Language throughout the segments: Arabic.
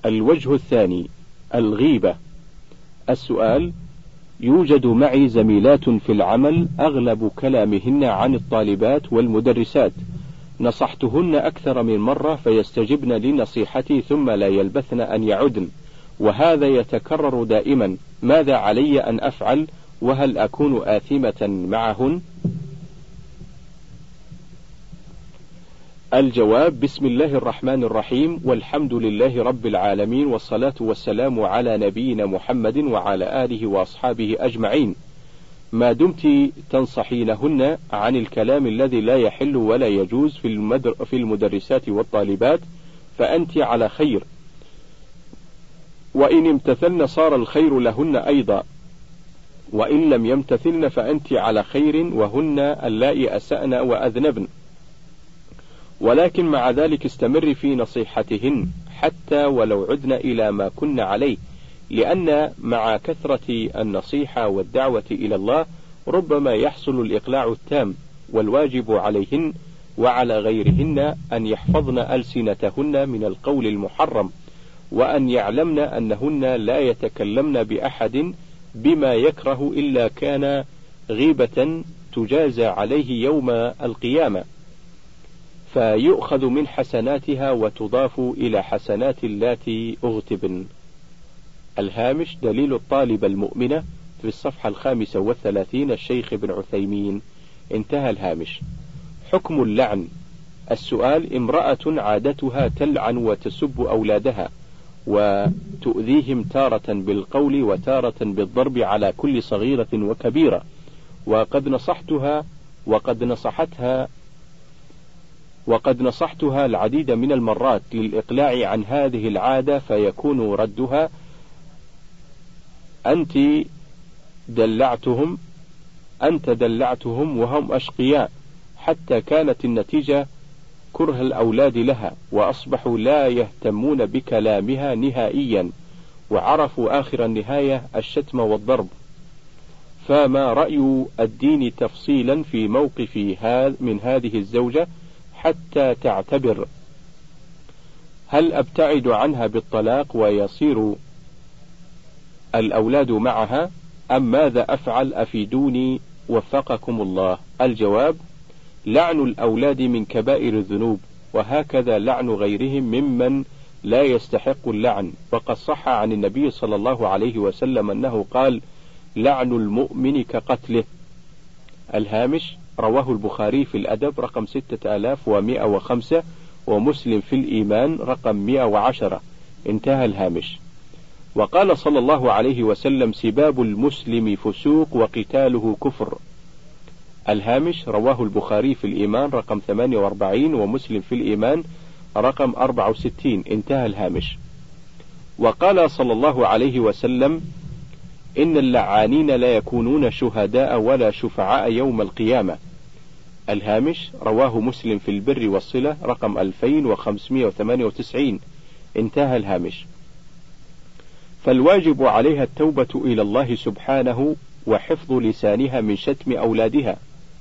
الوجه الثاني: الغيبة. السؤال: يوجد معي زميلات في العمل أغلب كلامهن عن الطالبات والمدرسات، نصحتهن أكثر من مرة فيستجبن لنصيحتي ثم لا يلبثن أن يعدن، وهذا يتكرر دائما، ماذا علي أن أفعل؟ وهل أكون آثمة معهن؟ الجواب: بسم الله الرحمن الرحيم، والحمد لله رب العالمين، والصلاة والسلام على نبينا محمد وعلى آله وأصحابه أجمعين. ما دمت تنصحينهن عن الكلام الذي لا يحل ولا يجوز في المدرسات والطالبات فأنت على خير، وإن امتثلن صار الخير لهن أيضا، وإن لم يمتثلن فأنت على خير، وهن اللائي أسأن وأذنبن، ولكن مع ذلك استمر في نصيحتهن حتى ولو عدن إلى ما كن عليه، لأن مع كثرة النصيحة والدعوة إلى الله ربما يحصل الإقلاع التام، والواجب عليهن وعلى غيرهن أن يحفظن ألسنتهن من القول المحرم، وأن يعلمن أنهن لا يتكلمن بأحد بما يكره إلا كان غيبة تجازى عليه يوم القيامة، فيؤخذ من حسناتها وتضاف إلى حسنات اللاتي أغتبن. الهامش: دليل الطالب المؤمنة في الصفحة 35، الشيخ ابن عثيمين. انتهى الهامش. حكم اللعن. السؤال: امرأة عادتها تلعن وتسب أولادها وتؤذيهم تارة بالقول وتارة بالضرب على كل صغيرة وكبيرة، وقد نصحتها العديد من المرات للإقلاع عن هذه العادة، فيكون ردها: أنت دلعتهم وهم أشقياء، حتى كانت النتيجة كره الأولاد لها، وأصبحوا لا يهتمون بكلامها نهائيا، وعرفوا آخر النهاية الشتم والضرب. فما رأي الدين تفصيلا في موقف من هذه الزوجة حتى تعتبر؟ هل أبتعد عنها بالطلاق ويصير الأولاد معها، أم ماذا أفعل؟ أفيدوني وفقكم الله. الجواب: لعن الأولاد من كبائر الذنوب، وهكذا لعن غيرهم ممن لا يستحق اللعن، وقد صح عن النبي صلى الله عليه وسلم أنه قال: لعن المؤمن كقتله. الهامش: رواه البخاري في الأدب رقم 6105، ومسلم في الإيمان رقم 110. انتهى الهامش. وقال صلى الله عليه وسلم: سباب المسلم فسوق وقتاله كفر. الهامش: رواه البخاري في الإيمان رقم 48، ومسلم في الإيمان رقم 64. انتهى الهامش. وقال صلى الله عليه وسلم: إن اللعانين لا يكونون شهداء ولا شفعاء يوم القيامة. الهامش: رواه مسلم في البر والصلة رقم 2598. انتهى الهامش. فالواجب عليها التوبة إلى الله سبحانه وحفظ لسانها من شتم أولادها،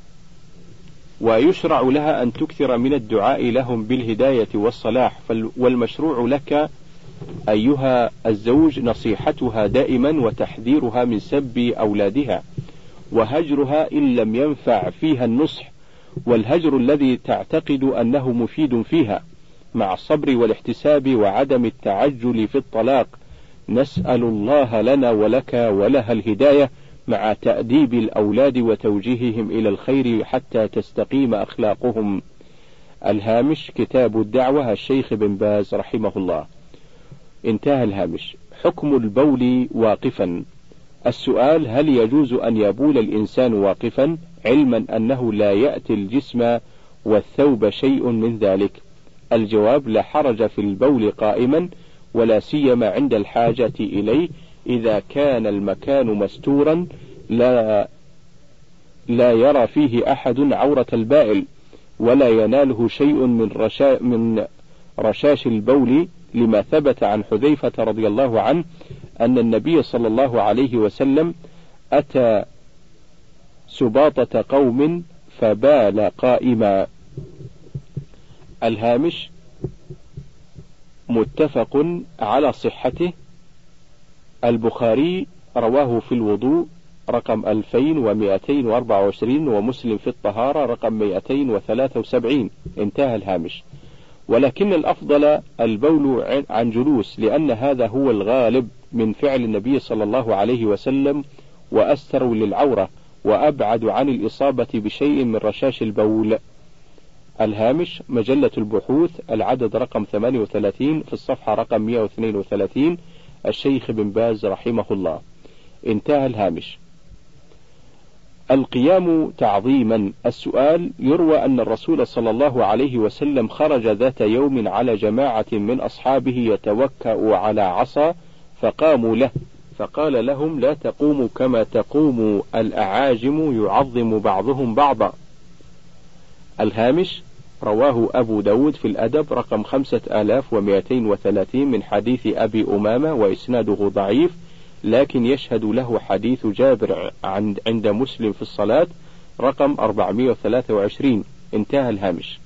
ويشرع لها أن تكثر من الدعاء لهم بالهداية والصلاح، والمشروع لك أيها الزوج نصيحتها دائما وتحذيرها من سب أولادها، وهجرها إن لم ينفع فيها النصح، والهجر الذي تعتقد أنه مفيد فيها، مع الصبر والاحتساب وعدم التعجل في الطلاق. نسأل الله لنا ولك ولها الهداية، مع تأديب الأولاد وتوجيههم إلى الخير حتى تستقيم أخلاقهم. الهامش: كتاب الدعوة، الشيخ بن باز رحمه الله. انتهى الهامش. حكم البول واقفا. السؤال: هل يجوز أن يبول الإنسان واقفا، علما أنه لا يأتي الجسم والثوب شيء من ذلك؟ الجواب: لا حرج في البول قائما، ولا سيما عند الحاجة إليه، إذا كان المكان مستورا لا يرى فيه أحد عورة البائل، ولا يناله شيء من رشاش البول، لما ثبت عن حذيفة رضي الله عنه أن النبي صلى الله عليه وسلم أتى سباطة قوم فبال قائما. الهامش: متفق على صحته. البخاري رواه في الوضوء رقم 2224، ومسلم في الطهارة رقم 273. انتهى الهامش. ولكن الأفضل البول عن جلوس، لأن هذا هو الغالب من فعل النبي صلى الله عليه وسلم، وأستر للعورة، وأبعد عن الإصابة بشيء من رشاش البول. الهامش: مجلة البحوث، العدد رقم 38 في الصفحة رقم 132، الشيخ بن باز رحمه الله. انتهى الهامش. القيام تعظيما. السؤال: يروى أن الرسول صلى الله عليه وسلم خرج ذات يوم على جماعة من أصحابه يتوكأ على عصا، فقاموا له، فقال لهم: لا تقوموا كما تقوم الأعاجم يعظم بعضهم بعضا. الهامش: رواه أبو داود في الأدب رقم 5230 من حديث أبي أمامة، وإسناده ضعيف، لكن يشهد له حديث جابر عند مسلم في الصلاة رقم 423. انتهى الهامش.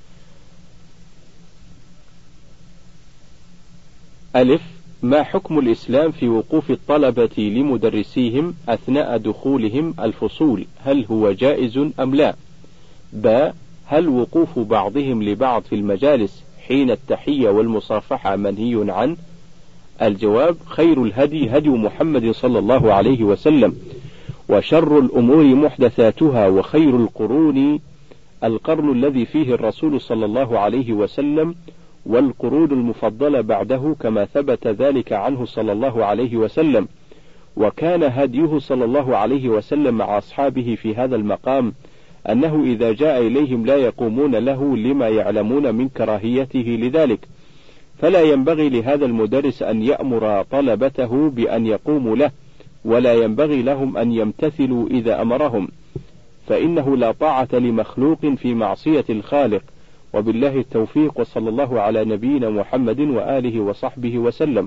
ألف: ما حكم الإسلام في وقوف الطلبة لمدرسيهم أثناء دخولهم الفصول؟ هل هو جائز أم لا؟ ب: هل وقوف بعضهم لبعض في المجالس حين التحية والمصافحة منهي عنه؟ الجواب: خير الهدي هدي محمد صلى الله عليه وسلم، وشر الأمور محدثاتها، وخير القرون القرن الذي فيه الرسول صلى الله عليه وسلم، والقرون المفضلة بعده، كما ثبت ذلك عنه صلى الله عليه وسلم. وكان هديه صلى الله عليه وسلم مع أصحابه في هذا المقام أنه إذا جاء إليهم لا يقومون له لما يعلمون من كراهيته لذلك، فلا ينبغي لهذا المدرس أن يأمر طلبته بأن يقوموا له، ولا ينبغي لهم أن يمتثلوا إذا أمرهم، فإنه لا طاعة لمخلوق في معصية الخالق. وبالله التوفيق، وصلى الله على نبينا محمد وآله وصحبه وسلم.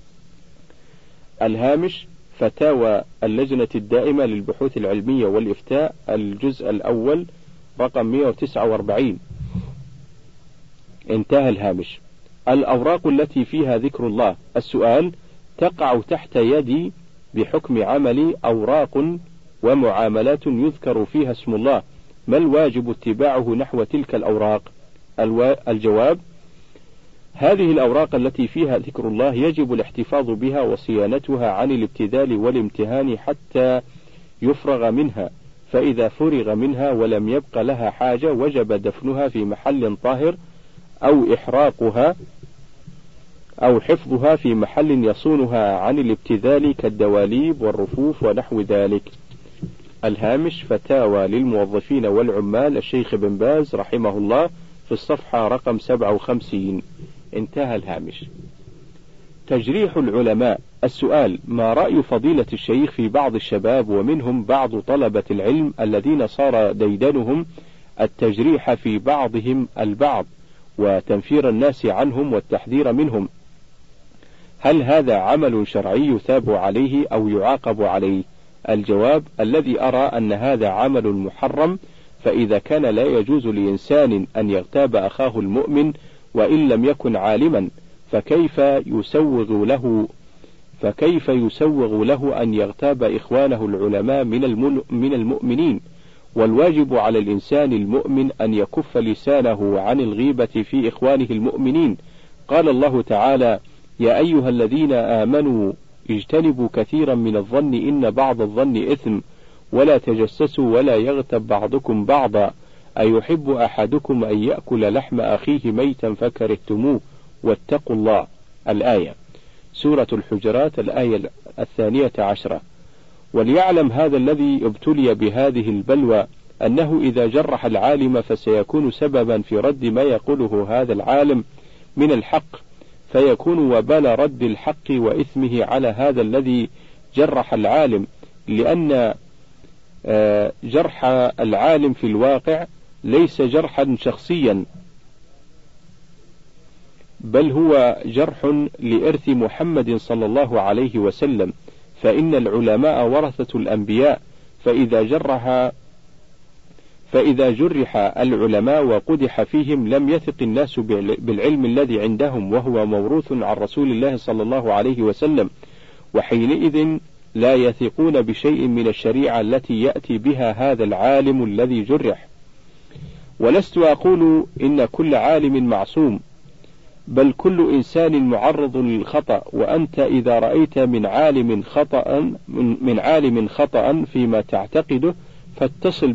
الهامش: فتاوى اللجنة الدائمة للبحوث العلمية والإفتاء، الجزء الأول رقم 149. انتهى الهامش. الأوراق التي فيها ذكر الله. السؤال: تقع تحت يدي بحكم عملي أوراق ومعاملات يذكر فيها اسم الله، ما الواجب اتباعه نحو تلك الأوراق؟ الجواب: هذه الأوراق التي فيها ذكر الله يجب الاحتفاظ بها وصيانتها عن الابتذال والامتهان حتى يفرغ منها، فإذا فرغ منها ولم يبق لها حاجة وجب دفنها في محل طاهر، أو إحراقها، أو حفظها في محل يصونها عن الابتذال كالدواليب والرفوف ونحو ذلك. الهامش: فتاوى للموظفين والعمال، الشيخ بن باز رحمه الله، في الصفحة رقم 57. انتهى الهامش. تجريح العلماء. السؤال: ما رأي فضيلة الشيخ في بعض الشباب ومنهم بعض طلبة العلم الذين صار ديدنهم التجريح في بعضهم البعض وتنفير الناس عنهم والتحذير منهم؟ هل هذا عمل شرعي يثاب عليه أو يعاقب عليه؟ الجواب: الذي أرى أن هذا عمل محرم، فإذا كان لا يجوز لإنسان أن يغتاب أخاه المؤمن وإن لم يكن عالما، فكيف يسوغ له أن يغتاب إخوانه العلماء من المؤمنين؟ والواجب على الإنسان المؤمن أن يكف لسانه عن الغيبة في إخوانه المؤمنين. قال الله تعالى: يا أيها الذين آمنوا اجتنبوا كثيرا من الظن إن بعض الظن إثم، ولا تجسسوا ولا يغتب بعضكم بعضا، أيحب أحدكم أن يأكل لحم أخيه ميتا فكرهتموه، واتقوا الله. الآية، سورة الحجرات، الآية 12. وليعلم هذا الذي ابتلي بهذه البلوى أنه إذا جرح العالم فسيكون سببا في رد ما يقوله هذا العالم من الحق، فيكون وبال رد الحق وإثمه على هذا الذي جرح العالم، لأن جرح العالم في الواقع ليس جرحا شخصيا، بل هو جرح لإرث محمد صلى الله عليه وسلم، فإن العلماء ورثة الأنبياء، فإذا جرح العلماء وقدح فيهم لم يثق الناس بالعلم الذي عندهم وهو موروث عن رسول الله صلى الله عليه وسلم، وحينئذ لا يثقون بشيء من الشريعة التي يأتي بها هذا العالم الذي جرح. ولست أقول إن كل عالم معصوم، بل كل إنسان معرض للخطأ، وأنت إذا رأيت من عالم خطأ فيما تعتقده فاتصل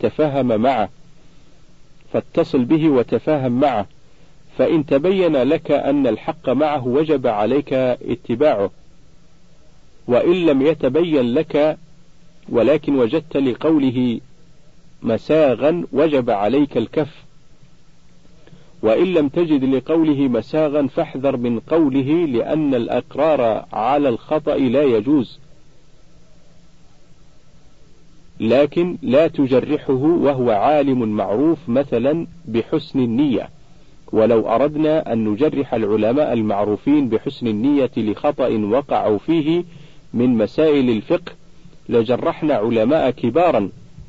به وتفاهم معه، فإن تبين لك أن الحق معه وجب عليك اتباعه، وإن لم يتبين لك ولكن وجدت لقوله مساغا وجب عليك الكف، وإن لم تجد لقوله مساغا فاحذر من قوله، لأن الإقرار على الخطأ لا يجوز، لكن لا تجرحه وهو عالم معروف مثلا بحسن النية. ولو أردنا أن نجرح العلماء المعروفين بحسن النية لخطأ وقعوا فيه من مسائل الفقه لجرحنا علماء كبارا،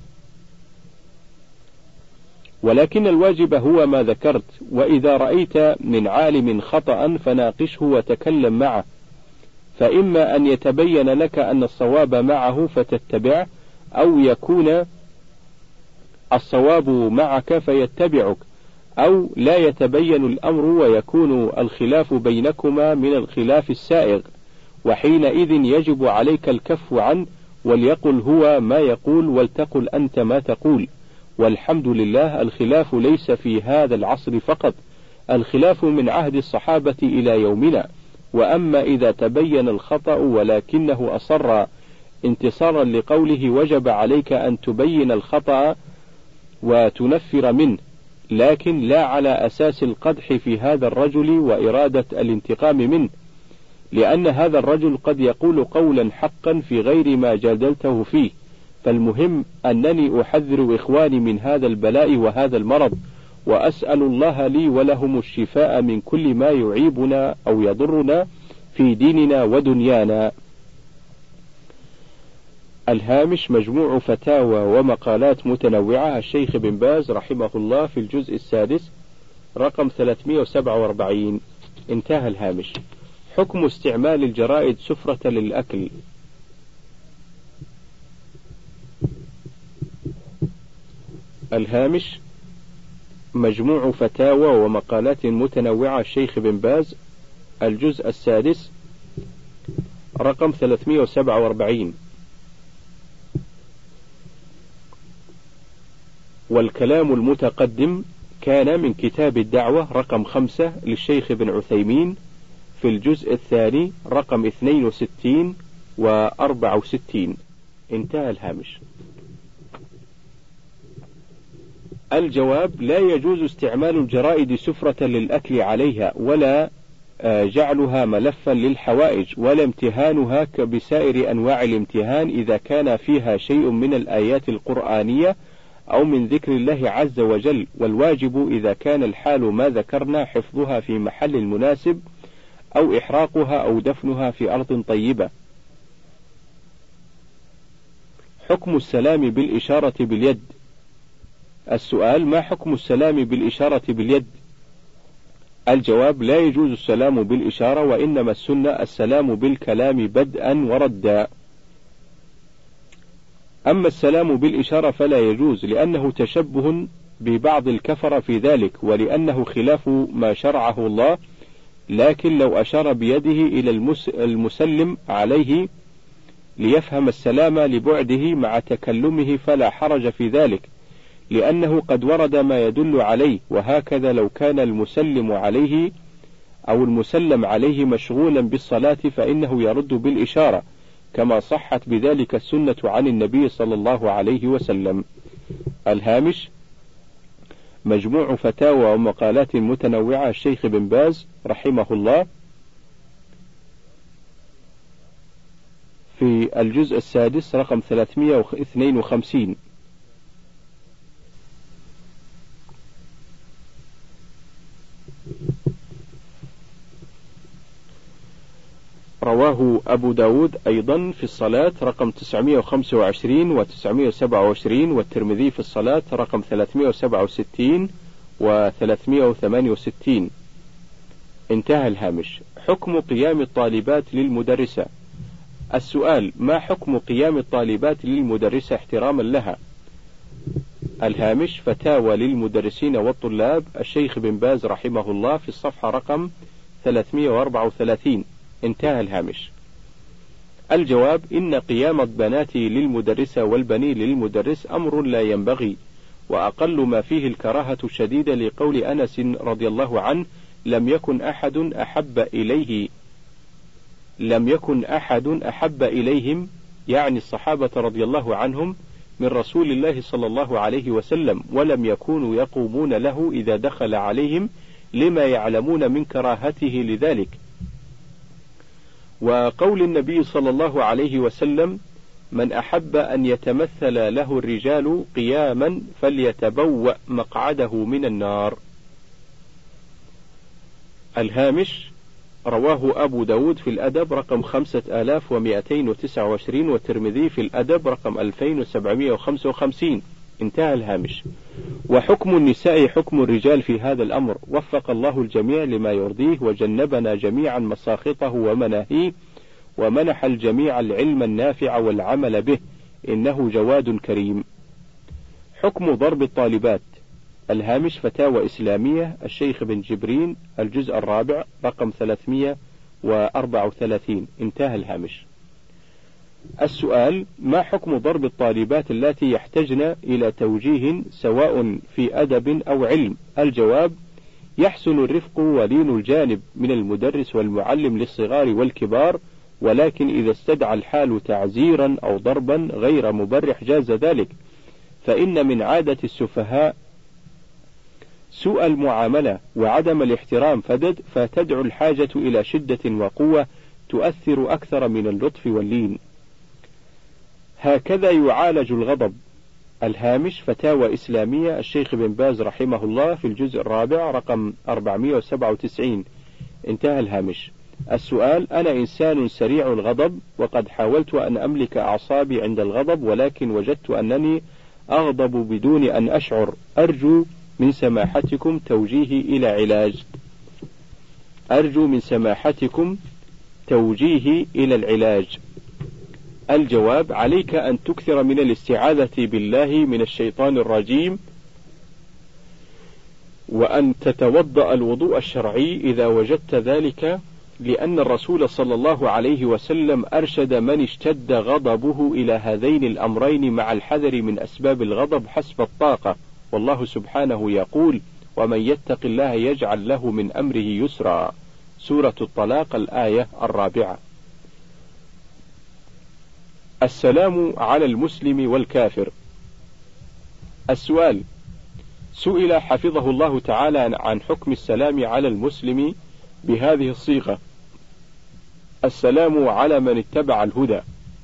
ولكن الواجب هو ما ذكرت. وإذا رأيت من عالم خطأ فناقشه وتكلم معه، فإما أن يتبين لك أن الصواب معه فتتبعه، أو يكون الصواب معك فيتبعك، أو لا يتبين الأمر ويكون الخلاف بينكما من الخلاف السائغ، وحينئذ يجب عليك الكف عنه، وليقل هو ما يقول ولتقل أنت ما تقول. والحمد لله الخلاف ليس في هذا العصر فقط، الخلاف من عهد الصحابة إلى يومنا. وأما إذا تبين الخطأ ولكنه أصر انتصارا لقوله وجب عليك أن تبين الخطأ وتنفر منه، لكن لا على أساس القدح في هذا الرجل وإرادة الانتقام منه، لأن هذا الرجل قد يقول قولا حقا في غير ما جادلته فيه. فالمهم أنني أحذر إخواني من هذا البلاء وهذا المرض، وأسأل الله لي ولهم الشفاء من كل ما يعيبنا أو يضرنا في ديننا ودنيانا. الهامش: مجموع فتاوى ومقالات متنوعة الشيخ بن باز رحمه الله في الجزء السادس رقم 347. انتهى الهامش. حكم استعمال الجرائد سفرة للأكل. الهامش: مجموع فتاوى ومقالات متنوعة الشيخ بن باز الجزء السادس رقم 347. والكلام المتقدم كان من كتاب الدعوة رقم 5 للشيخ بن عثيمين في الجزء الثاني رقم 62 و64. انتهى الهامش. الجواب: لا يجوز استعمال الجرائد سفرة للأكل عليها، ولا جعلها ملفا للحوائج، ولا امتهانها بسائر أنواع الامتهان إذا كان فيها شيء من الآيات القرآنية أو من ذكر الله عز وجل. والواجب إذا كان الحال ما ذكرنا حفظها في محل المناسب، أو إحراقها أو دفنها في أرض طيبة. حكم السلام بالإشارة باليد. السؤال: ما حكم السلام بالإشارة باليد؟ الجواب: لا يجوز السلام بالإشارة، وإنما السنة السلام بالكلام بدءا وردا. أما السلام بالإشارة فلا يجوز، لأنه تشبه ببعض الكفر في ذلك، ولأنه خلاف ما شرعه الله. لكن لو أشار بيده إلى المسلم عليه ليفهم السلام لبعده مع تكلمه فلا حرج في ذلك، لأنه قد ورد ما يدل عليه. وهكذا لو كان المسلم عليه أو المسلم عليه مشغولا بالصلاة فإنه يرد بالإشارة، كما صحت بذلك السنة عن النبي صلى الله عليه وسلم. الهامش: مجموع فتاوى ومقالات متنوعة الشيخ بن باز رحمه الله في الجزء السادس رقم 352. رواه أبو داود أيضا في الصلاة رقم 925 و927، والترمذي في الصلاة رقم 367 و368. انتهى الهامش. حكم قيام الطالبات للمدرسة. السؤال: ما حكم قيام الطالبات للمدرسة احتراما لها؟ الهامش: فتاوى للمدرسين والطلاب، الشيخ بن باز رحمه الله في الصفحة رقم 334. انتهى الهامش. الجواب: إن قيام البنات للمدرسة والبنين للمدرس أمر لا ينبغي، وأقل ما فيه الكراهة الشديدة، لقول أنس رضي الله عنه: لم يكن أحد أحب إليهم، يعني الصحابة رضي الله عنهم، من رسول الله صلى الله عليه وسلم، ولم يكونوا يقومون له إذا دخل عليهم، لما يعلمون من كراهته لذلك. وقول النبي صلى الله عليه وسلم: من أحب أن يتمثل له الرجال قياما فليتبوأ مقعده من النار. الهامش: رواه أبو داود في الأدب رقم 5229، والترمذي في الأدب رقم 2755. انتهى الهامش. وحكم النساء حكم الرجال في هذا الأمر، وفق الله الجميع لما يرضيه، وجنبنا جميعا مساخطه ومناهيه، ومنح الجميع العلم النافع والعمل به، إنه جواد كريم. حكم ضرب الطالبات. الهامش: فتاوى إسلامية، الشيخ بن جبرين، الجزء الرابع رقم 334. انتهى الهامش. السؤال: ما حكم ضرب الطالبات التي يحتجن إلى توجيه سواء في أدب أو علم؟ الجواب: يحسن الرفق ولين الجانب من المدرس والمعلم للصغار والكبار، ولكن إذا استدعى الحال تعزيرا أو ضربا غير مبرح جاز ذلك، فإن من عادة السفهاء سوء المعاملة وعدم الاحترام، فتدعو الحاجة إلى شدة وقوة تؤثر أكثر من اللطف واللين. هكذا يعالج الغضب. الهامش: فتاوى إسلامية، الشيخ بن باز رحمه الله في الجزء الرابع رقم 497. انتهى الهامش. السؤال: أنا إنسان سريع الغضب، وقد حاولت أن أملك أعصابي عند الغضب، ولكن وجدت أنني أغضب بدون أن أشعر، أرجو من سماحتكم توجيهي إلى علاج. الجواب: عليك أن تكثر من الاستعاذة بالله من الشيطان الرجيم، وأن تتوضأ الوضوء الشرعي إذا وجدت ذلك، لأن الرسول صلى الله عليه وسلم أرشد من اشتد غضبه إلى هذين الأمرين، مع الحذر من أسباب الغضب حسب الطاقة، والله سبحانه يقول: ومن يتق الله يجعل له من أمره يسرا. سورة الطلاق، الآية 4. السلام على المسلم والكافر. السؤال: سئل حفظه الله تعالى عن حكم السلام على المسلم بهذه الصيغة: السلام على من اتبع الهدى،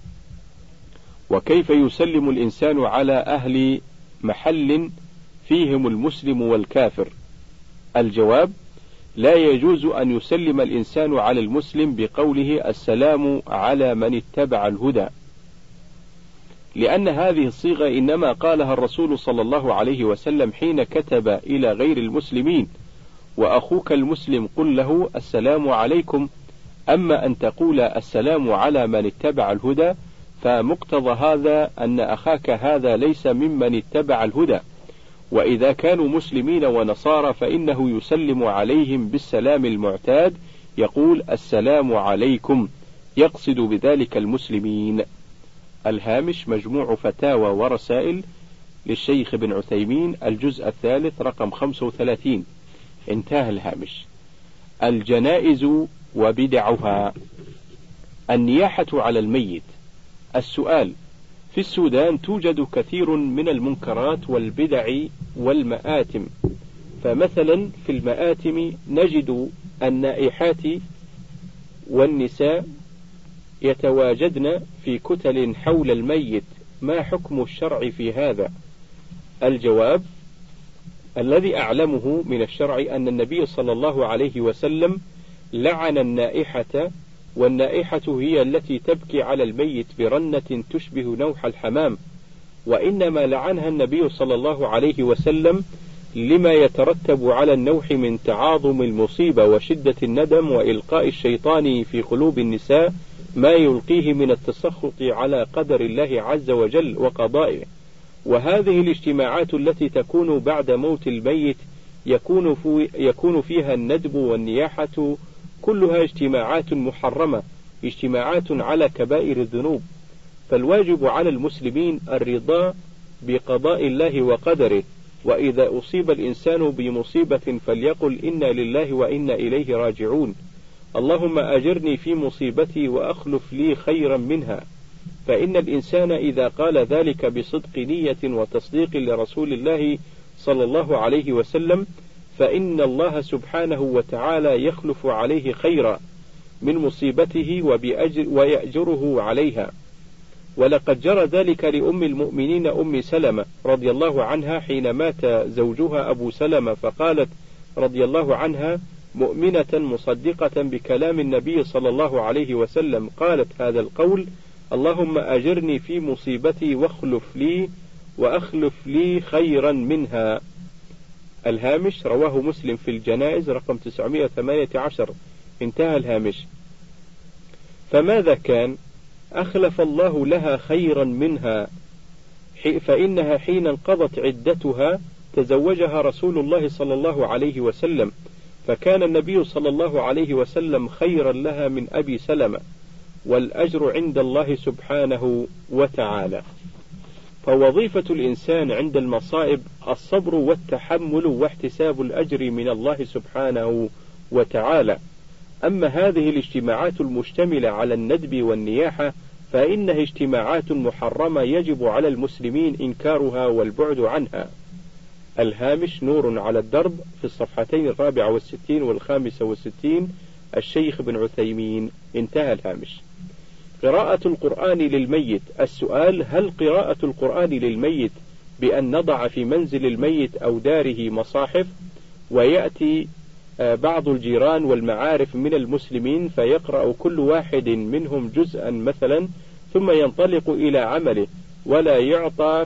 وكيف يسلم الإنسان على أهل محل فيهم المسلم والكافر؟ الجواب: لا يجوز أن يسلم الإنسان على المسلم بقوله السلام على من اتبع الهدى، لأن هذه الصيغة إنما قالها الرسول صلى الله عليه وسلم حين كتب إلى غير المسلمين: وأخوك المسلم قل له السلام عليكم. أما أن تقول السلام على من اتبع الهدى، فمقتضى هذا أن أخاك هذا ليس ممن اتبع الهدى، وإذا كانوا مسلمين ونصارى فإنه يسلم عليهم بالسلام المعتاد، يقول السلام عليكم، يقصد بذلك المسلمين. الهامش: مجموع فتاوى ورسائل للشيخ بن عثيمين، الجزء الثالث رقم 35. انتهى الهامش. الجنائز وبدعها. النياحة على الميت. السؤال: في السودان توجد كثير من المنكرات والبدع والمآتم، فمثلا في المآتم نجد النائحات والنساء يتواجدن في كتل حول الميت، ما حكم الشرع في هذا؟ الجواب: الذي أعلمه من الشرع أن النبي صلى الله عليه وسلم لعن النائحة والنائحة هي التي تبكي على الميت برنة تشبه نوح الحمام، وإنما لعنها النبي صلى الله عليه وسلم لما يترتب على النوح من تعاظم المصيبة وشدة الندم وإلقاء الشيطان في قلوب النساء ما يلقيه من التسخط على قدر الله عز وجل وقضائه. وهذه الاجتماعات التي تكون بعد موت الميت يكون فيها الندب والنياحة كلها اجتماعات محرمة، اجتماعات على كبائر الذنوب. فالواجب على المسلمين الرضا بقضاء الله وقدره، وإذا أصيب الإنسان بمصيبة فليقل إنا لله وإنا إليه راجعون، اللهم أجرني في مصيبتي وأخلف لي خيرا منها. فإن الإنسان إذا قال ذلك بصدق نية وتصديق لرسول الله صلى الله عليه وسلم فإن الله سبحانه وتعالى يخلف عليه خيرا من مصيبته ويأجره عليها. ولقد جرى ذلك لأم المؤمنين أم سلمة رضي الله عنها حين مات زوجها أبو سلمة، فقالت رضي الله عنها مؤمنة مصدقة بكلام النبي صلى الله عليه وسلم، قالت هذا القول: اللهم أجرني في مصيبتي وأخلف لي خيرا منها. الهامش: رواه مسلم في الجنائز رقم 918. انتهى الهامش. فماذا كان؟ أخلف الله لها خيرا منها، فإنها حين انقضت عدتها تزوجها رسول الله صلى الله عليه وسلم، فكان النبي صلى الله عليه وسلم خيرا لها من أبي سلمة، والأجر عند الله سبحانه وتعالى. فوظيفة الإنسان عند المصائب الصبر والتحمل واحتساب الأجر من الله سبحانه وتعالى. أما هذه الاجتماعات المشتملة على الندب والنياحة فإنها اجتماعات محرمة يجب على المسلمين إنكارها والبعد عنها. الهامش: نور على الدرب، في الصفحتين 64 و65، الشيخ بن عثيمين. انتهى الهامش. قراءة القرآن للميت. السؤال: هل قراءة القرآن للميت بأن نضع في منزل الميت أو داره مصاحف ويأتي بعض الجيران والمعارف من المسلمين فيقرأ كل واحد منهم جزءا مثلا ثم ينطلق إلى عمله ولا يعطى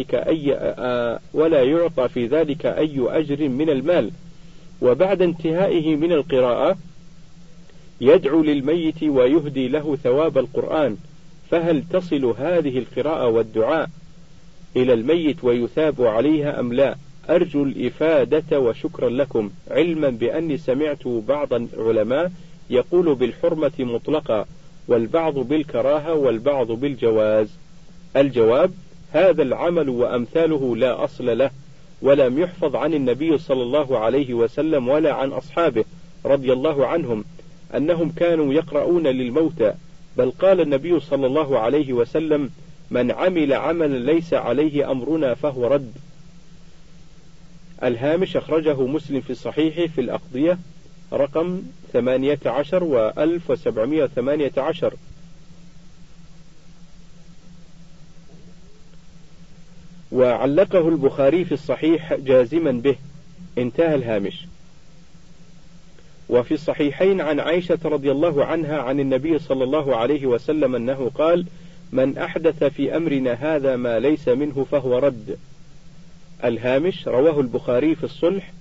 في ذلك أي أجر من المال، وبعد انتهائه من القراءة يدعو للميت ويهدي له ثواب القرآن، فهل تصل هذه القراءة والدعاء إلى الميت ويثاب عليها أم لا؟ أرجو الإفادة وشكرا لكم، علما بأني سمعت بعض العلماء يقول بالحرمة مطلقا، والبعض بالكراهة والبعض بالجواز. الجواب: هذا العمل وأمثاله لا أصل له، ولم يحفظ عن النبي صلى الله عليه وسلم ولا عن أصحابه رضي الله عنهم أنهم كانوا يقرؤون للموتى، بل قال النبي صلى الله عليه وسلم: من عمل عملا ليس عليه أمرنا فهو رد. الهامش: أخرجه مسلم في الصحيح في الأقضية رقم 18 و1718. وعلقه البخاري في الصحيح جازما به. انتهى الهامش. وفي الصحيحين عن عائشة رضي الله عنها عن النبي صلى الله عليه وسلم أنه قال: من أحدث في أمرنا هذا ما ليس منه فهو رد. الهامش: رواه البخاري في الصلح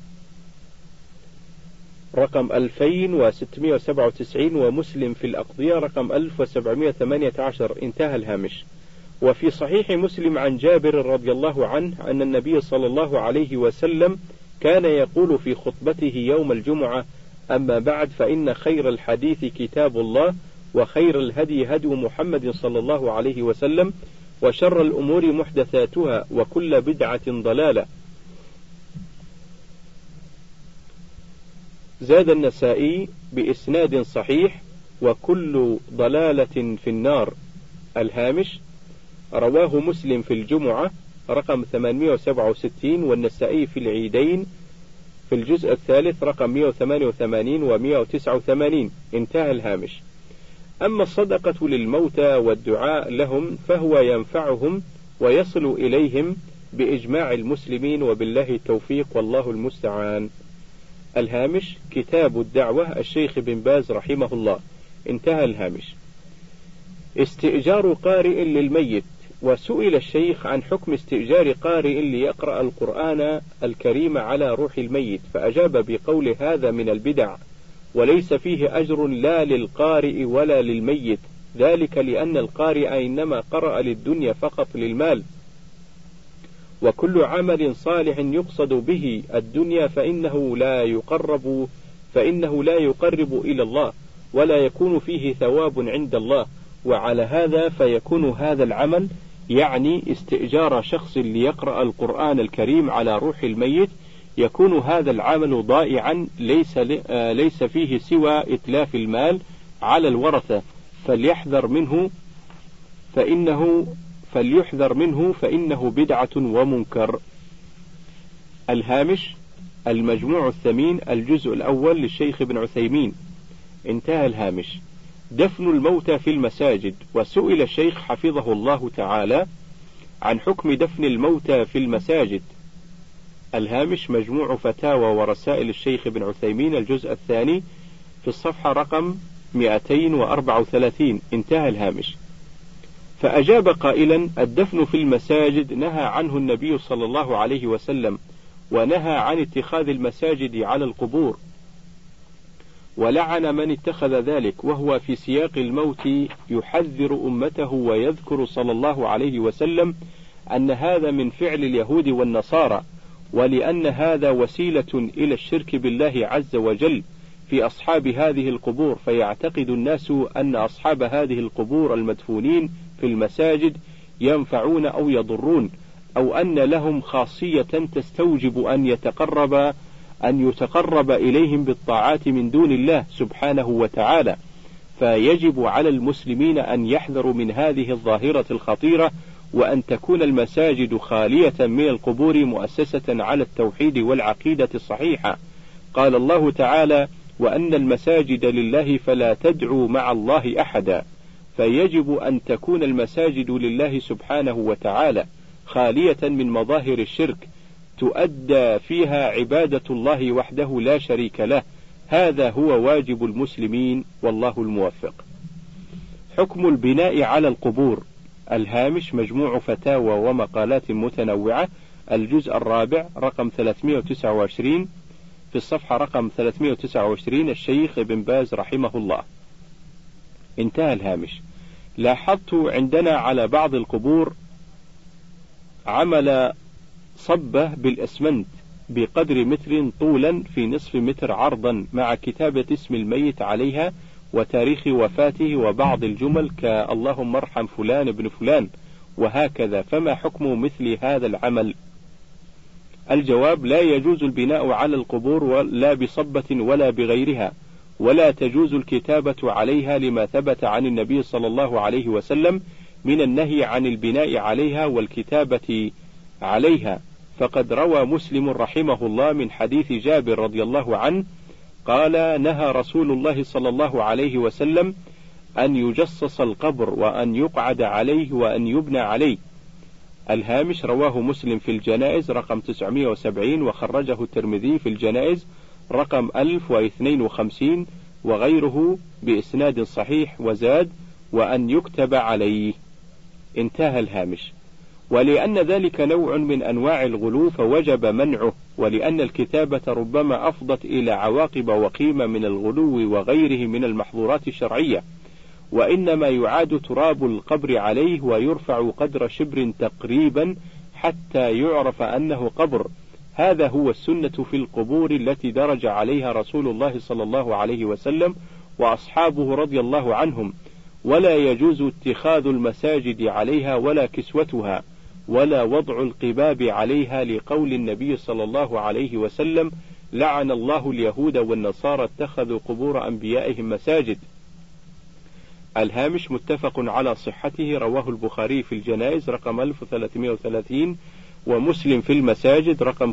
رقم 2697 ومسلم في الأقضية رقم 1718. انتهى الهامش. وفي صحيح مسلم عن جابر رضي الله عنه أن النبي صلى الله عليه وسلم كان يقول في خطبته يوم الجمعة: أما بعد، فإن خير الحديث كتاب الله، وخير الهدي هدي محمد صلى الله عليه وسلم، وشر الأمور محدثاتها، وكل بدعة ضلالة. زاد النسائي بإسناد صحيح: وكل ضلالة في النار. الهامش: رواه مسلم في الجمعة رقم 867 والنسائي في العيدين في الجزء الثالث رقم 188 و189. انتهى الهامش. أما الصدقة للموتى والدعاء لهم فهو ينفعهم ويصل إليهم بإجماع المسلمين، وبالله التوفيق والله المستعان. الهامش: كتاب الدعوة، الشيخ بن باز رحمه الله. انتهى الهامش. استئجار قارئ للميت. وسئل الشيخ عن حكم استئجار قارئ ليقرأ القرآن الكريم على روح الميت، فأجاب بقول هذا من البدع، وليس فيه أجر لا للقارئ ولا للميت، ذلك لأن القارئ إنما قرأ للدنيا فقط للمال، وكل عمل صالح يقصد به الدنيا فإنه لا يقرب إلى الله ولا يكون فيه ثواب عند الله. وعلى هذا فيكون هذا العمل، يعني استئجار شخص ليقرأ القرآن الكريم على روح الميت، يكون هذا العمل ضائعا ليس فيه سوى إتلاف المال على الورثة، فليحذر منه فإنه بدعة ومنكر. الهامش. المجموع الثمين، الجزء الأول للشيخ ابن عثيمين. انتهى الهامش. دفن الموتى في المساجد. وسئل الشيخ حفظه الله تعالى عن حكم دفن الموتى في المساجد. الهامش. مجموع فتاوى ورسائل الشيخ ابن عثيمين، الجزء الثاني، في الصفحة رقم 234. انتهى الهامش. فأجاب قائلا: الدفن في المساجد نهى عنه النبي صلى الله عليه وسلم، ونهى عن اتخاذ المساجد على القبور، ولعن من اتخذ ذلك، وهو في سياق الموت يحذر أمته ويذكر صلى الله عليه وسلم أن هذا من فعل اليهود والنصارى، ولأن هذا وسيلة إلى الشرك بالله عز وجل في أصحاب هذه القبور، فيعتقد الناس أن أصحاب هذه القبور المدفونين في المساجد ينفعون أو يضرون، أو أن لهم خاصية تستوجب أن يتقرب إليهم بالطاعات من دون الله سبحانه وتعالى. فيجب على المسلمين أن يحذروا من هذه الظاهرة الخطيرة، وأن تكون المساجد خالية من القبور مؤسسة على التوحيد والعقيدة الصحيحة. قال الله تعالى: وأن المساجد لله فلا تدعوا مع الله أحدا. فيجب أن تكون المساجد لله سبحانه وتعالى خالية من مظاهر الشرك، تؤدى فيها عبادة الله وحده لا شريك له. هذا هو واجب المسلمين، والله الموفق. حكم البناء على القبور. الهامش. مجموع فتاوى ومقالات متنوعة، الجزء الرابع، رقم 329، في الصفحة رقم 329، الشيخ ابن باز رحمه الله. انتهى الهامش. لاحظت عندنا على بعض القبور عمل صبة بالأسمنت بقدر متر طولا في نصف متر عرضا، مع كتابة اسم الميت عليها وتاريخ وفاته وبعض الجمل كاللهم ارحم فلان ابن فلان، وهكذا. فما حكم مثل هذا العمل؟ الجواب: لا يجوز البناء على القبور ولا بصبة ولا بغيرها، ولا تجوز الكتابة عليها، لما ثبت عن النبي صلى الله عليه وسلم من النهي عن البناء عليها والكتابة عليها. فقد روى مسلم رحمه الله من حديث جابر رضي الله عنه قال: نهى رسول الله صلى الله عليه وسلم أن يجصص القبر، وأن يقعد عليه، وأن يبنى عليه. الهامش. رواه مسلم في الجنائز رقم 970، وخرجه الترمذي في الجنائز رقم 1052 وغيره بإسناد صحيح، وزاد: وأن يكتب عليه. انتهى الهامش. ولأن ذلك نوع من أنواع الغلو فوجب منعه، ولأن الكتابة ربما أفضت إلى عواقب وقيمة من الغلو وغيره من المحظورات الشرعية، وإنما يعاد تراب القبر عليه ويرفع قدر شبر تقريبا حتى يعرف أنه قبر. هذا هو السنة في القبور التي درج عليها رسول الله صلى الله عليه وسلم وأصحابه رضي الله عنهم، ولا يجوز اتخاذ المساجد عليها ولا كسوتها ولا وضع القباب عليها، لقول النبي صلى الله عليه وسلم: لعن الله اليهود والنصارى اتخذوا قبور أنبيائهم مساجد. الهامش. متفق على صحته، رواه البخاري في الجنائز رقم 1330، ومسلم في المساجد رقم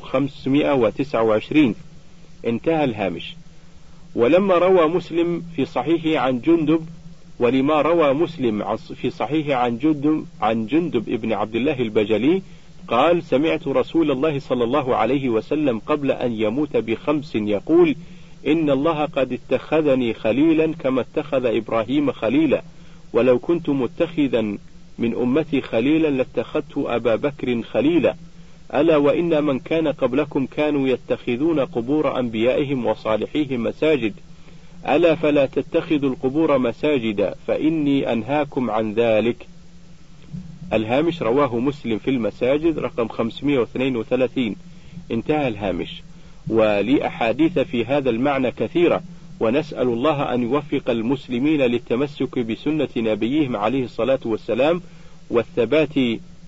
529. انتهى الهامش. ولما روى مسلم في صحيحه عن جندب ولما روى مسلم في صحيحه عن جندب ابن عبد الله البجلي قال: سمعت رسول الله صلى الله عليه وسلم قبل أن يموت ب5 يقول: إن الله قد اتخذني خليلا كما اتخذ إبراهيم خليلا، ولو كنت متخذا من أمتي خليلا لاتخذت أبا بكر خليلا. ألا وإن من كان قبلكم كانوا يتخذون قبور أنبيائهم وصالحيهم مساجد، ألا فلا تتخذوا القبور مساجدا فإني أنهاكم عن ذلك. الهامش رواه مسلم في المساجد رقم 532. انتهى الهامش. ولأحاديث في هذا المعنى كثيرة، ونسأل الله أن يوفق المسلمين للتمسك بسنة نبيهم عليه الصلاة والسلام والثبات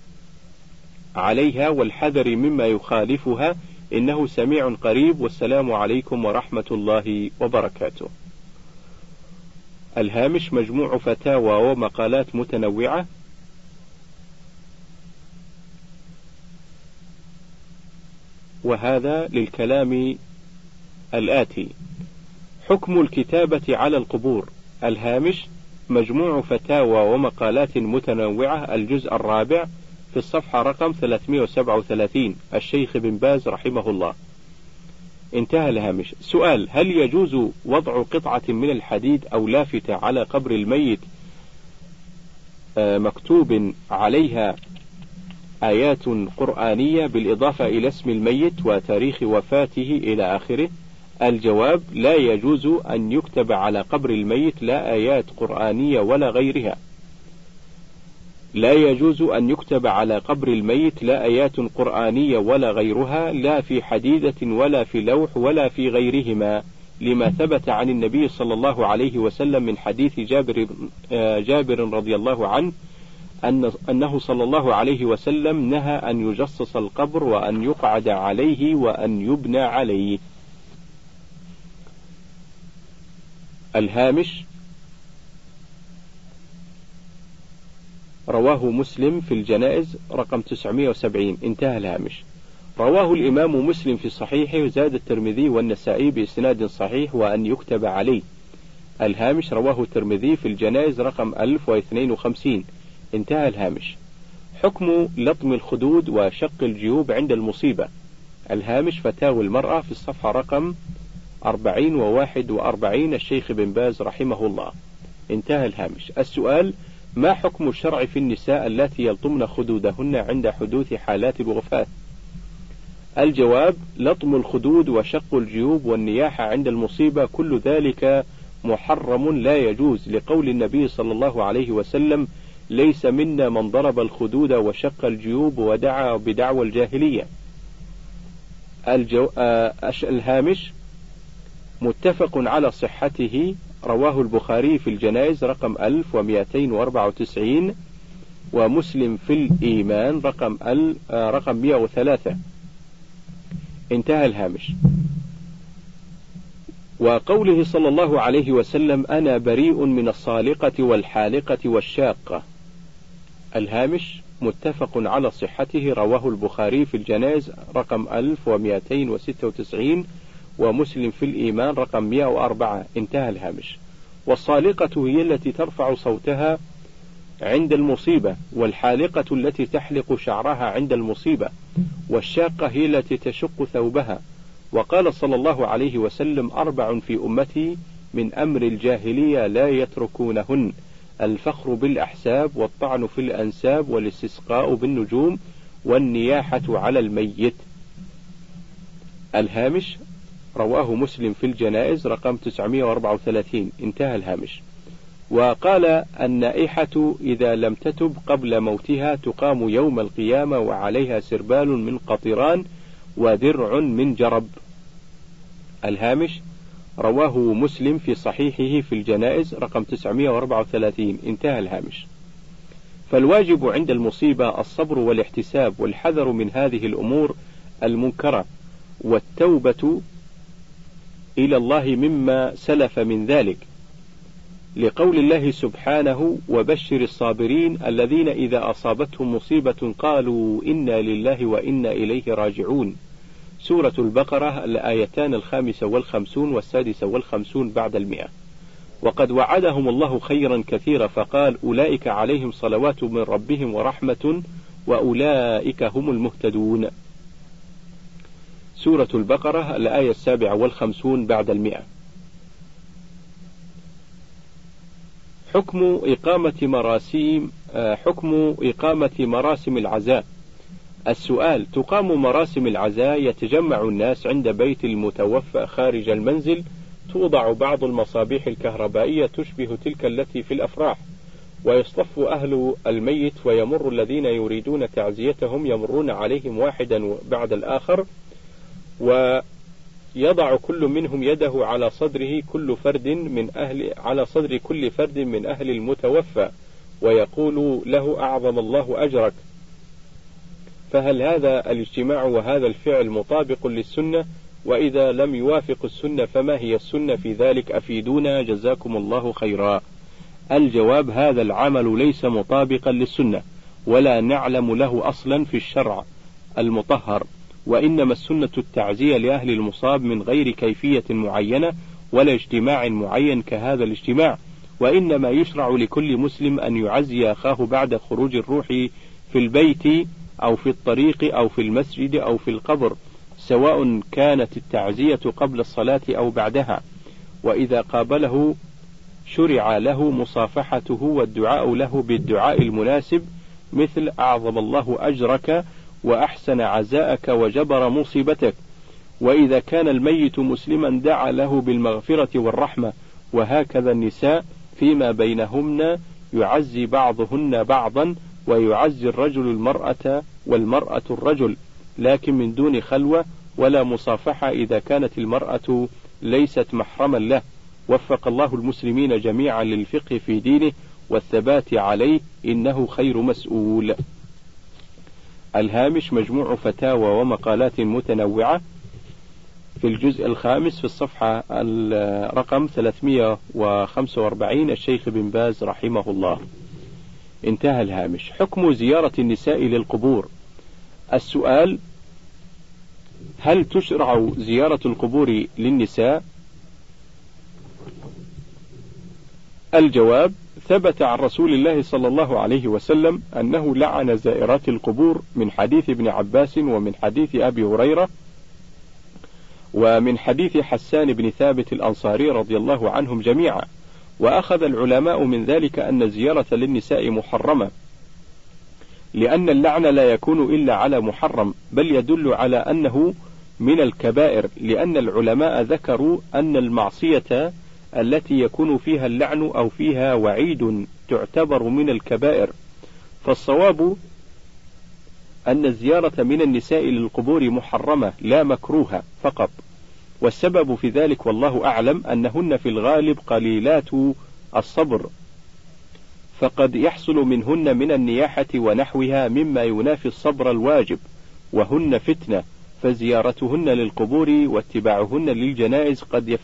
عليها والحذر مما يخالفها، إنه سميع قريب. والسلام عليكم ورحمة الله وبركاته. الهامش مجموع فتاوى ومقالات متنوعة. وهذا للكلام الآتي: حكم الكتابة على القبور. الهامش مجموع فتاوى ومقالات متنوعة، الجزء الرابع، في الصفحة رقم 337، الشيخ بن باز رحمه الله. انتهى الهامش. سؤال: هل يجوز وضع قطعة من الحديد أو لافتة على قبر الميت مكتوب عليها آيات قرآنية بالإضافة إلى اسم الميت وتاريخ وفاته إلى آخره؟ الجواب: لا يجوز أن يكتب على قبر الميت لا آيات قرآنية ولا غيرها. لا يجوز أن يكتب على قبر الميت لا آيات قرآنية ولا غيرها، لا في حديدة ولا في لوح ولا في غيرهما، لما ثبت عن النبي صلى الله عليه وسلم من حديث جابر رضي الله عنه أنه صلى الله عليه وسلم نهى أن يجصص القبر وأن يقعد عليه وأن يبنى عليه. الهامش رواه مسلم في الجنائز رقم 970. انتهى الهامش. رواه الإمام مسلم في صحيحه، وزاد الترمذي والنسائي بإسناد صحيح وأن يكتب عليه. الهامش رواه الترمذي في الجنائز رقم 1052. انتهى الهامش. حكم لطم الخدود وشق الجيوب عند المصيبة. الهامش فتاوى المرأة في الصفحة رقم 40 و41، الشيخ بن باز رحمه الله. انتهى الهامش. السؤال: ما حكم الشرع في النساء التي يلطمن خدودهن عند حدوث حالات الوفاة؟ الجواب: لطم الخدود وشق الجيوب والنياحة عند المصيبة كل ذلك محرم لا يجوز، لقول النبي صلى الله عليه وسلم: ليس منا من ضرب الخدود وشق الجيوب ودعا بدعوى الجاهلية. الهامش متفق على صحته، رواه البخاري في الجنائز رقم 1294، ومسلم في الإيمان رقم 103. انتهى الهامش. وقوله صلى الله عليه وسلم: أنا بريء من الصالقة والحالقة والشاقة. الهامش متفق على صحته، رواه البخاري في الجنائز رقم 1296، ومسلم في الإيمان رقم 104. انتهى الهامش. والصالقة هي التي ترفع صوتها عند المصيبة، والحالقة التي تحلق شعرها عند المصيبة، والشاقة هي التي تشق ثوبها. وقال صلى الله عليه وسلم: 4 في أمتي من أمر الجاهلية لا يتركونهن: الفخر بالأحساب، والطعن في الأنساب، والاستسقاء بالنجوم، والنياحة على الميت. الهامش رواه مسلم في الجنائز رقم 934. انتهى الهامش. وقال: النائحة إذا لم تتب قبل موتها تقام يوم القيامة وعليها سربال من قطران ودرع من جرب. الهامش رواه مسلم في صحيحه في الجنائز رقم 934. انتهى الهامش. فالواجب عند المصيبة الصبر والاحتساب والحذر من هذه الأمور المنكرة، والتوبة إلى الله مما سلف من ذلك، لقول الله سبحانه: وبشر الصابرين الذين إذا أصابتهم مصيبة قالوا إنا لله وإنا إليه راجعون. سورة البقرة، الآيتان 55 و56 بعد 100. وقد وعدهم الله خيرا كثيرا فقال: أولئك عليهم صلوات من ربهم ورحمة وأولئك هم المهتدون. سورة البقرة الآية 57 بعد 100. حكم إقامة مراسم العزاء. السؤال: تقام مراسم العزاء، يتجمع الناس عند بيت المتوفى خارج المنزل، توضع بعض المصابيح الكهربائية تشبه تلك التي في الأفراح، ويصطف أهل الميت، ويمر الذين يريدون تعزيتهم يمرون عليهم واحدا بعد الآخر، ويضع كل منهم يده على صدر كل فرد من أهل المتوفى، ويقول له: أعظم الله أجرك. فهل هذا الاجتماع وهذا الفعل مطابق للسنة؟ وإذا لم يوافق السنة فما هي السنة في ذلك؟ أفيدونا جزاكم الله خيرا. الجواب: هذا العمل ليس مطابقا للسنة، ولا نعلم له أصلا في الشرع المطهر، وإنما السنة التعزية لأهل المصاب من غير كيفية معينة ولا اجتماع معين كهذا الاجتماع، وإنما يشرع لكل مسلم أن يعزي أخاه بعد خروج الروح في البيت أو في الطريق أو في المسجد أو في القبر، سواء كانت التعزية قبل الصلاة أو بعدها. وإذا قابله شرع له مصافحته والدعاء له بالدعاء المناسب، مثل: أعظم الله أجرك وأحسن عزاءك وجبر مصيبتك. وإذا كان الميت مسلما دعا له بالمغفرة والرحمة. وهكذا النساء فيما بينهن يعزي بعضهن بعضا، ويعزي الرجل المرأة والمرأة الرجل، لكن من دون خلوة ولا مصافحة إذا كانت المرأة ليست محرما له. وفق الله المسلمين جميعا للفقه في دينه والثبات عليه، إنه خير مسؤول. الهامش: مجموع فتاوى ومقالات متنوعة، في الجزء الخامس في الصفحة رقم 345، الشيخ بن باز رحمه الله. انتهى الهامش. حكم زيارة النساء للقبور. السؤال: هل تشرع زيارة القبور للنساء؟ الجواب: ثبت عن رسول الله صلى الله عليه وسلم أنه لعن زائرات القبور، من حديث ابن عباس، ومن حديث أبي هريرة، ومن حديث حسان بن ثابت الأنصاري رضي الله عنهم جميعا. وأخذ العلماء من ذلك أن الزيارة للنساء محرمة، لأن اللعن لا يكون إلا على محرم، بل يدل على أنه من الكبائر، لأن العلماء ذكروا أن المعصية التي يكون فيها اللعن أو فيها وعيد تعتبر من الكبائر. فالصواب أن الزيارة من النساء للقبور محرمة لا مكروهة فقط، والسبب في ذلك والله أعلم أنهن في الغالب قليلات الصبر، فقد يحصل منهن من النياحة ونحوها مما ينافي الصبر الواجب، وهن فتنة، فزيارتهن للقبور واتباعهن للجنائز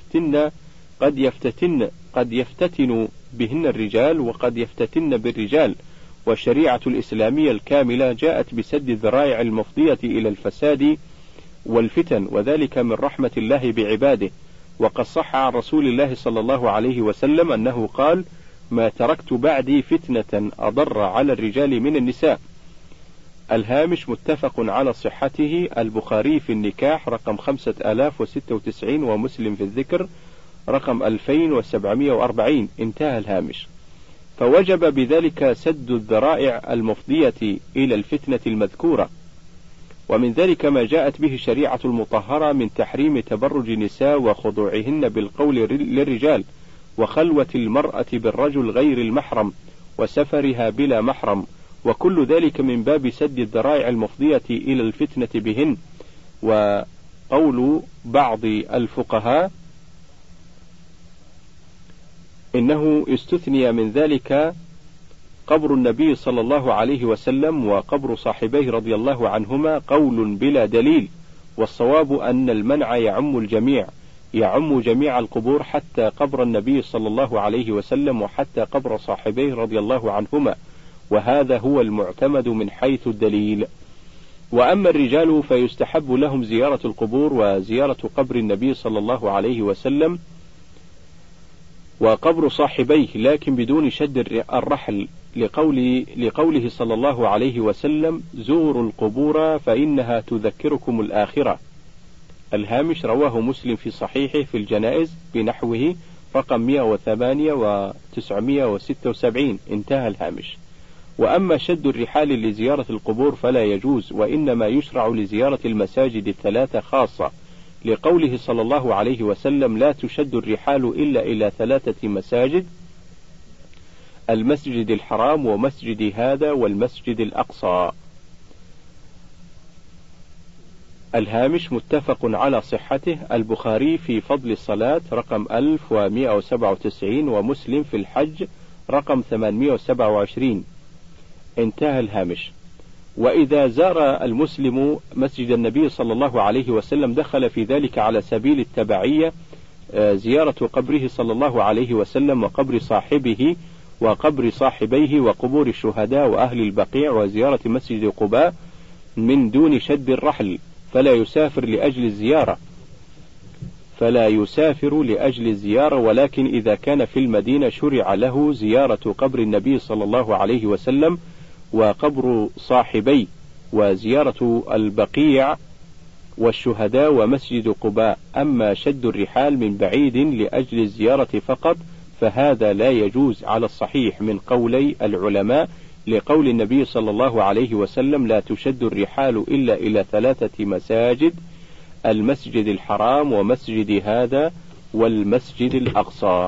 قد يفتتن بهن الرجال، وقد يفتتن بالرجال. والشريعة الإسلامية الكاملة جاءت بسد الذرائع المفضية إلى الفساد والفتن، وذلك من رحمة الله بعباده. وقد صح عن رسول الله صلى الله عليه وسلم أنه قال: ما تركت بعدي فتنة أضر على الرجال من النساء. الهامش: متفق على صحته، البخاري في النكاح رقم 5096، ومسلم في الذكر رقم 2740. انتهى الهامش. فوجب بذلك سد الذرائع المفضية إلى الفتنة المذكورة. ومن ذلك ما جاءت به الشريعة المطهرة من تحريم تبرج النساء وخضوعهن بالقول للرجال، وخلوة المرأة بالرجل غير المحرم، وسفرها بلا محرم، وكل ذلك من باب سد الذرائع المفضية إلى الفتنة بهن. وقول بعض الفقهاء إنه استثني من ذلك قبر النبي صلى الله عليه وسلم وقبر صاحبيه رضي الله عنهما، قول بلا دليل، والصواب أن المنع يعم الجميع، يعم جميع القبور حتى قبر النبي صلى الله عليه وسلم وحتى قبر صاحبيه رضي الله عنهما، وهذا هو المعتمد من حيث الدليل. وأما الرجال فيستحب لهم زيارة القبور وزيارة قبر النبي صلى الله عليه وسلم وقبر صاحبيه، لكن بدون شد الرحل، لقوله صلى الله عليه وسلم: زوروا القبور فإنها تذكركم الآخرة. الهامش رواه مسلم في صحيحه في الجنائز بنحوه رقم 108 و976. انتهى الهامش. وأما شد الرحال لزيارة القبور فلا يجوز، وإنما يشرع لزيارة المساجد الثلاثة خاصة، لقوله صلى الله عليه وسلم: لا تشد الرحال إلا إلى 3 مساجد: المسجد الحرام ومسجد هذا والمسجد الأقصى. الهامش متفق على صحته، البخاري في فضل الصلاة رقم 1197 ومسلم في الحج رقم 827. انتهى الهامش. وإذا زار المسلم مسجد النبي صلى الله عليه وسلم دخل في ذلك على سبيل التبعية زيارة قبره صلى الله عليه وسلم وقبر صاحبه وقبر صاحبيه وقبور الشهداء وأهل البقيع وزيارة مسجد قباء من دون شد الرحل، فلا يسافر لأجل الزيارة، ولكن إذا كان في المدينة شرع له زيارة قبر النبي صلى الله عليه وسلم وقبر صاحبيه وزيارة البقيع والشهداء ومسجد قباء. أما شد الرحال من بعيد لأجل الزيارة فقط فهذا لا يجوز على الصحيح من قولي العلماء، لقول النبي صلى الله عليه وسلم: لا تشد الرحال إلا إلى 3 مساجد: المسجد الحرام ومسجد هذا والمسجد الأقصى.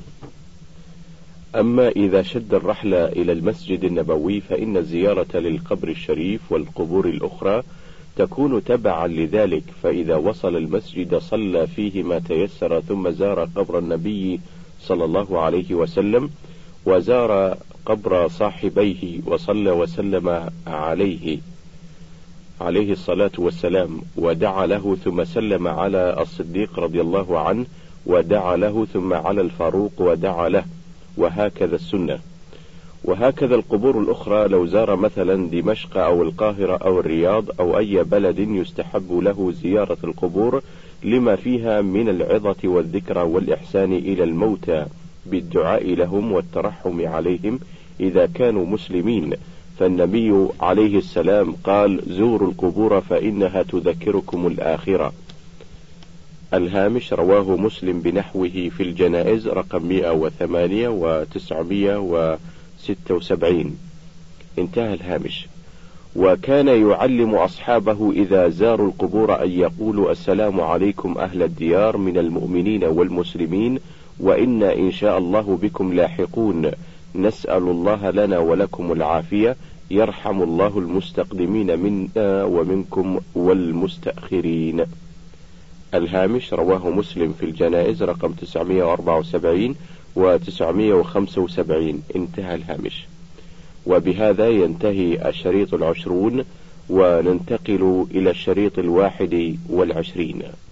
أما إذا شد الرحل إلى المسجد النبوي فإن الزيارة للقبر الشريف والقبور الأخرى تكون تبعا لذلك، فإذا وصل المسجد صلى فيه ما تيسر، ثم زار قبر النبي صلى الله عليه وسلم وزار قبر صاحبيه وصلى وسلم عليه الصلاة والسلام، ودعا له، ثم سلم على الصديق رضي الله عنه ودعا له، ثم على الفاروق ودعا له، وهكذا السنة. وهكذا القبور الأخرى لو زار مثلا دمشق أو القاهرة أو الرياض أو أي بلد يستحب له زيارة القبور لما فيها من العظة والذكرى والإحسان إلى الموتى بالدعاء لهم والترحم عليهم إذا كانوا مسلمين، فالنبي عليه السلام قال: زوروا القبور فإنها تذكركم الآخرة. الهامش رواه مسلم بنحوه في الجنائز رقم 108 و976. انتهى الهامش. وكان يعلم أصحابه إذا زاروا القبور أن يقولوا: السلام عليكم أهل الديار من المؤمنين والمسلمين، وإنا إن شاء الله بكم لاحقون، نسأل الله لنا ولكم العافية، يرحم الله المستقدمين منا ومنكم والمستأخرين. الهامش رواه مسلم في الجنائز رقم 974 و975. انتهى الهامش. وبهذا ينتهي الشريط 20، وننتقل إلى الشريط 21.